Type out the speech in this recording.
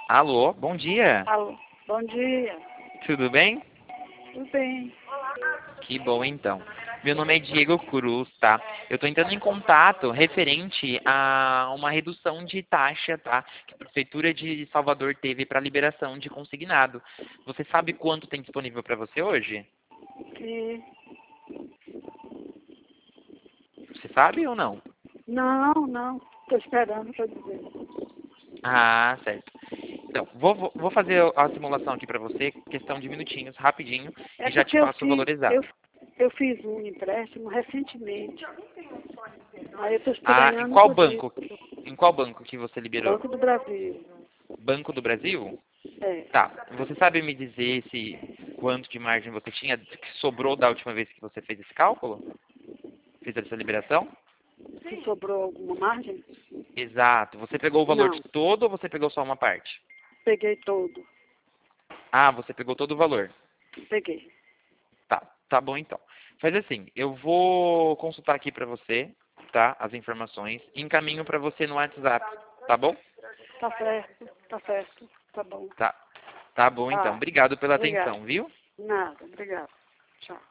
Alô, bom dia. Alô, bom dia. Tudo bem? Tudo bem? Que bom então. Meu nome é Diego Cruz, tá? Eu estou entrando em contato referente a uma redução de taxa, tá? Que a Prefeitura de Salvador teve para liberação de consignado. Você sabe quanto tem disponível para você hoje? E... Você sabe ou não? Não. Estou esperando para dizer. Ah, certo. Então, vou fazer a simulação aqui para você, questão de minutinhos, rapidinho, É e já te porque passo o valor exato. eu fiz um empréstimo recentemente. Aí eu estou Ah, em estranhando qual por isso. banco? Em qual banco que você liberou? Banco do Brasil. Banco do Brasil? É. Tá. Você sabe me dizer se quanto de margem você tinha que sobrou da última vez que você fez esse cálculo? Fez essa liberação? Se sobrou alguma margem? Exato. Você pegou o valor Não. de todo ou você pegou só uma parte? Peguei todo. Ah, você pegou todo o valor. Peguei. Tá. Tá bom então. Faz assim, eu vou consultar aqui pra você, tá? As informações e encaminho pra você no WhatsApp, tá bom? Tá certo. Tá certo. Tá bom. Tá. Tá bom então. Tá. Obrigado pela Obrigado. atenção, viu? Nada. Obrigado. Tchau.